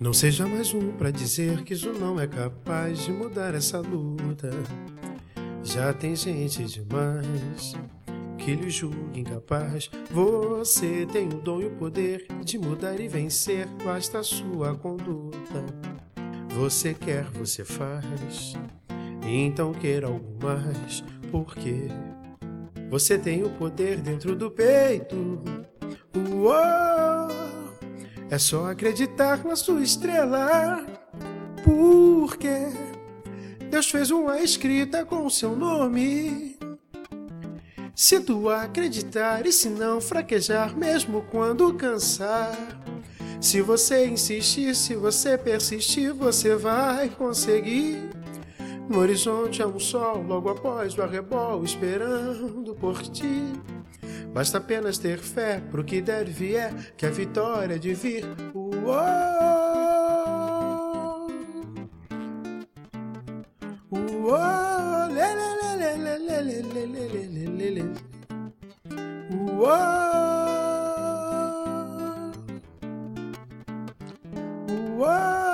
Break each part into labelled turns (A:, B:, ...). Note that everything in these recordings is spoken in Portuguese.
A: Não seja mais um pra dizer que isso não é capaz de mudar essa luta. Já tem gente demais que lhe julga incapaz. Você tem o dom e o poder de mudar e vencer, basta a sua conduta. Você quer, você faz, então queira algo mais, porque você tem o poder dentro do peito. Uou! É só acreditar na sua estrela, porque Deus fez uma escrita com o seu nome. Se tu acreditar e se não fraquejar, mesmo quando cansar, se você insistir, se você persistir, você vai conseguir. No horizonte há um sol, logo após o arrebol, esperando por ti. Basta apenas ter fé pro que der e vier, que a vitória é de vir. Uou! Uou! Lê, lê, lê, lê, lê, lê, lê, lê, lê, lê, lê, lê. Uou! Uou!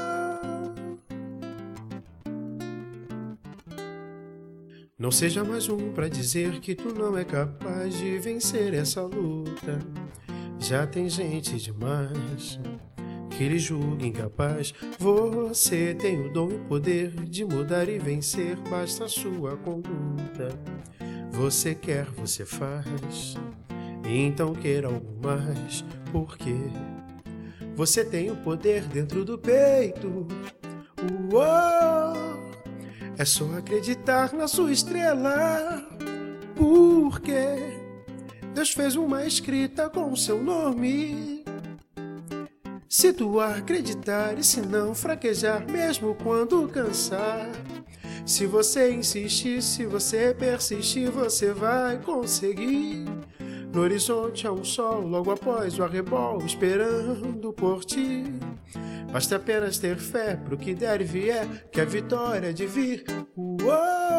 A: Não seja mais um pra dizer que tu não é capaz de vencer essa luta. Já tem gente demais que lhe julga incapaz. Você tem o dom e o poder de mudar e vencer, basta a sua conduta. Você quer, você faz, então queira algo mais, porque você tem o poder dentro do peito. Uou! É só acreditar na sua estrela, porque Deus fez uma escrita com o seu nome. Se tu acreditar e se não fraquejar, mesmo quando cansar, se você insistir, se você persistir, você vai conseguir. No horizonte há um sol, logo após o arrebol, esperando por ti. Basta apenas ter fé pro que der e vier, que a vitória é de vir. Uou!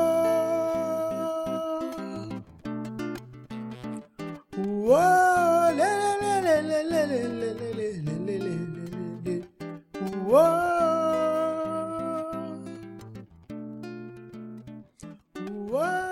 A: Uou! Lê, lê, lê, lê, lê, lê, lê, lê, lê, lê, lê, lê. Uou! Uou!